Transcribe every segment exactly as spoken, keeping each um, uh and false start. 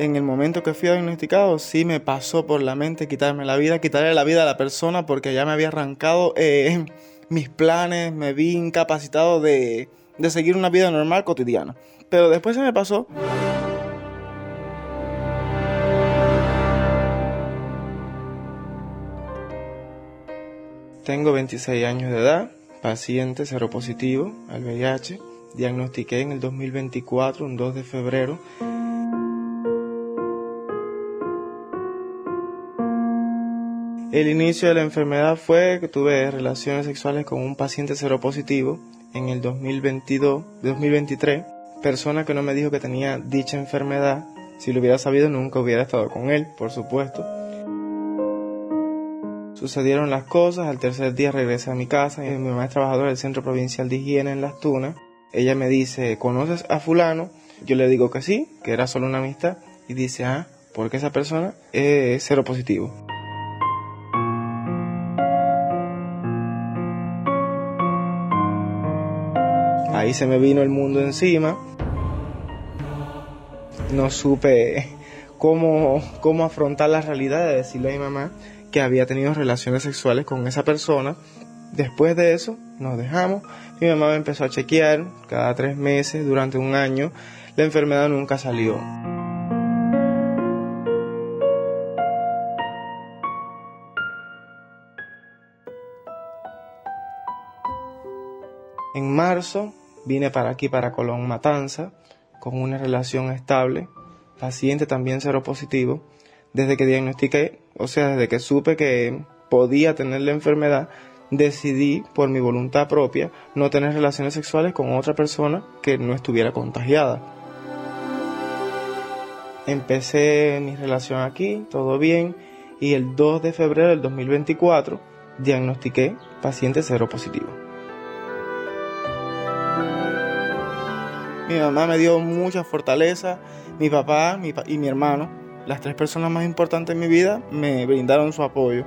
En el momento que fui diagnosticado, sí me pasó por la mente quitarme la vida, quitarle la vida a la persona porque ya me había arrancado eh, mis planes, me vi incapacitado de, de seguir una vida normal, cotidiana. Pero después se me pasó. Tengo veintiséis años de edad, paciente seropositivo al V I H. Diagnostiqué en el dos mil veinticuatro, un dos de febrero. El inicio de la enfermedad fue que tuve relaciones sexuales con un paciente seropositivo en el dos mil veintidós, dos mil veintitrés, persona que no me dijo que tenía dicha enfermedad. Si lo hubiera sabido, nunca hubiera estado con él, por supuesto. Sucedieron las cosas, al tercer día regresé a mi casa, mi mamá es trabajadora del Centro Provincial de Higiene en Las Tunas. Ella me dice, ¿conoces a fulano? Yo le digo que sí, que era solo una amistad, y dice, ah, porque esa persona es seropositivo. Ahí se me vino el mundo encima, no supe cómo, cómo afrontar la realidad de decirle a mi mamá que había tenido relaciones sexuales con esa persona. Después de eso nos dejamos, mi mamá me empezó a chequear cada tres meses durante un año, la enfermedad nunca salió. En marzo vine para aquí, para Colón Matanza, con una relación estable, paciente también seropositivo. Desde que diagnostiqué, o sea, desde que supe que podía tener la enfermedad, decidí por mi voluntad propia no tener relaciones sexuales con otra persona que no estuviera contagiada. Empecé mi relación aquí, todo bien, y el dos de febrero del dos mil veinticuatro diagnostiqué paciente seropositivo. Mi mamá me dio mucha fortaleza, mi papá mi pa- y mi hermano, las tres personas más importantes en mi vida, me brindaron su apoyo.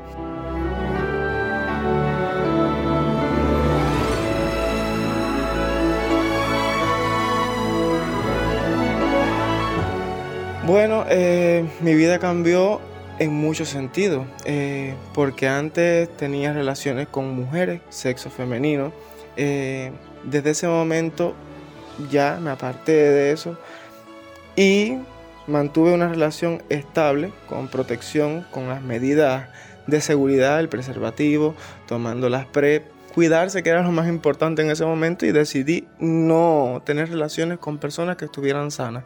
Bueno, eh, mi vida cambió en muchos sentidos, eh, porque antes tenía relaciones con mujeres, sexo femenino. Eh, desde ese momento ya me aparté de eso y mantuve una relación estable, con protección, con las medidas de seguridad, el preservativo, tomando las PrEP, cuidarse, que era lo más importante en ese momento, y decidí no tener relaciones con personas que estuvieran sanas.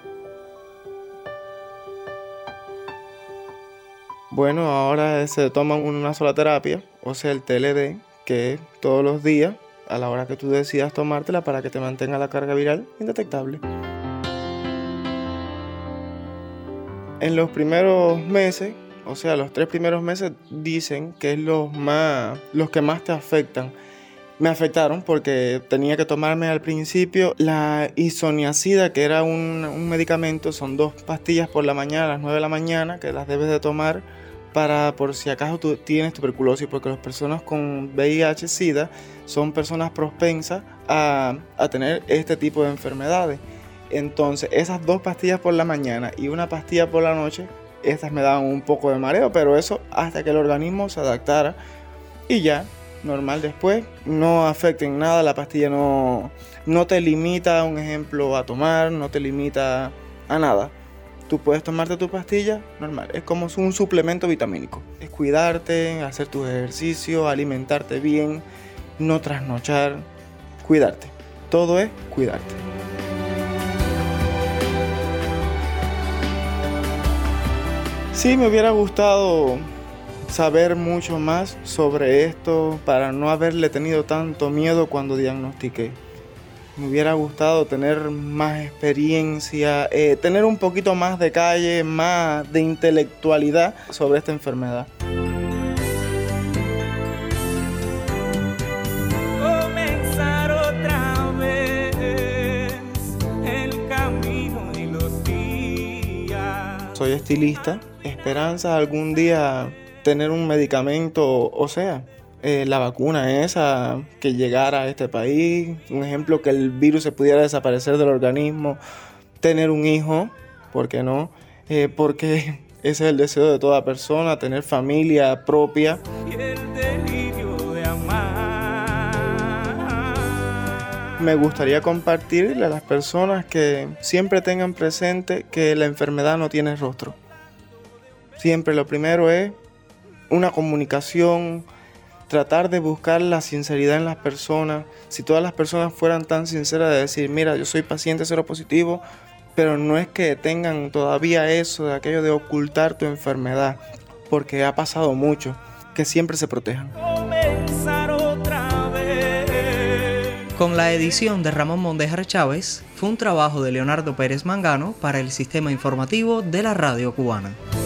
Bueno, ahora se toma una sola terapia, o sea, el T L D, que es todos los días, a la hora que tú decidas tomártela para que te mantenga la carga viral indetectable. En los primeros meses, o sea, los tres primeros meses, dicen que es los más, los que más te afectan. Me afectaron porque tenía que tomarme al principio la isoniazida, que era un, un medicamento, son dos pastillas por la mañana, a las nueve de la mañana, que las debes de tomar para por si acaso tú tienes tuberculosis, porque las personas con V I H SIDA son personas propensas a, a tener este tipo de enfermedades. Entonces, esas dos pastillas por la mañana y una pastilla por la noche, estas me daban un poco de mareo, pero eso hasta que el organismo se adaptara y ya, normal después, no afecta en nada, la pastilla no, no te limita, un ejemplo, a tomar, no te limita a nada. Tú puedes tomarte tu pastilla normal, es como un suplemento vitamínico. Es cuidarte, hacer tus ejercicios, alimentarte bien, no trasnochar, cuidarte. Todo es cuidarte. Sí, me hubiera gustado saber mucho más sobre esto para no haberle tenido tanto miedo cuando diagnostiqué. Me hubiera gustado tener más experiencia, eh, tener un poquito más de calle, más de intelectualidad sobre esta enfermedad. Comenzar otra vez el camino y los días. Soy estilista. Esperanza algún día tener un medicamento, o sea, eh, la vacuna esa que llegara a este país, un ejemplo, que el virus se pudiera desaparecer del organismo, tener un hijo, ¿por qué no? eh, porque ese es el deseo de toda persona, tener familia propia. Y el delirio de amar. Me gustaría compartirle a las personas que siempre tengan presente que la enfermedad no tiene rostro. Siempre lo primero es una comunicación, tratar de buscar la sinceridad en las personas. Si todas las personas fueran tan sinceras de decir, mira, yo soy paciente seropositivo, pero no es que tengan todavía eso de aquello de ocultar tu enfermedad, porque ha pasado mucho, que siempre se protejan. Comenzar otra vez. Con la edición de Ramón Mondejar Chávez, fue un trabajo de Leonardo Pérez Mangano para el Sistema Informativo de la Radio Cubana.